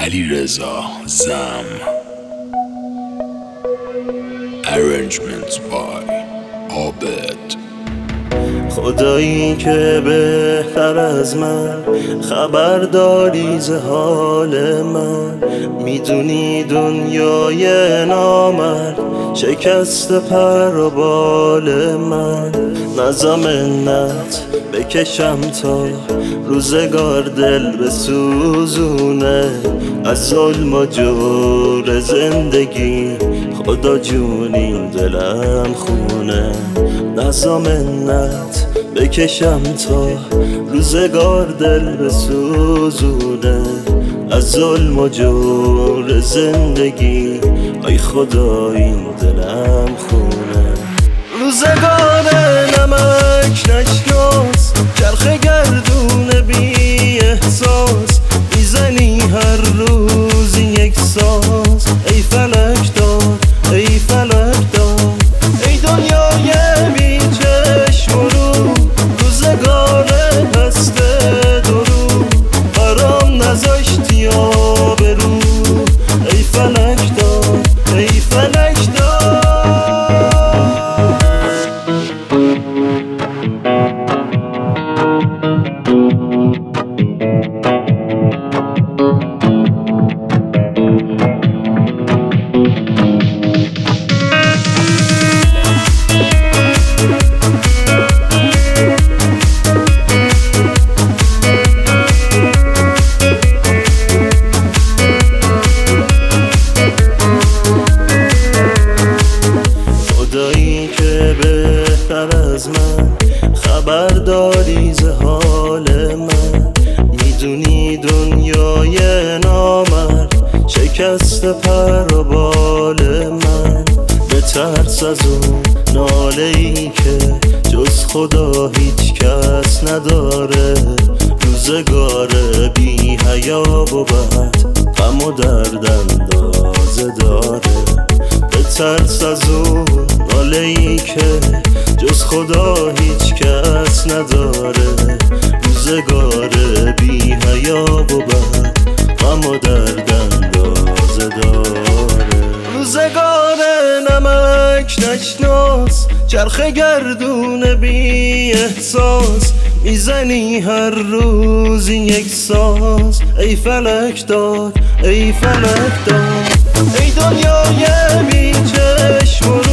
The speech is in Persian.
علیرضا زم. Arrangements by عابد. خدایی که بهتر از من خبر داری ز حال من، میدونی دنیای نامرد شکست پر و بال من. نزا منت بکشم تا روزگار دل بسوزونه، از ظلم و جور زندگی خدا جون این دلم خونه. نزا منت بکشم تا روزگار دل بسوزونه، از ظلم و جور زندگی ای خدا این دلم خونه. روزگار نمک نشناس چرخ گردون بی احساس، میزنی هر روز یک ساز. ای فلک داد ای فلک داد ای دنیای بی چشم و رو، روزگار پست درو برام نذاشتی آبرو. ای فلک داد ای فلک داد. خدایی که بهتر از من خبر داری ز حال من، میدونی دنیای نامرد شکست پر و بال من. به ترس از اون ناله‌ای که جز خدا هیچ کس نداره، روزگار بی حیا و بد غم و درد اندازه داره. به ترس از اون ناله‌ای که جز خدا هیچ کس نداره، روزگار بی حیا و بد غم و درد اندازه داره. روزگار نمک نشناس چرخ گردون بی احساس، میزنی هر روز یک ساز. ای فلک داد ای فلک داد ای دنیای بی چشم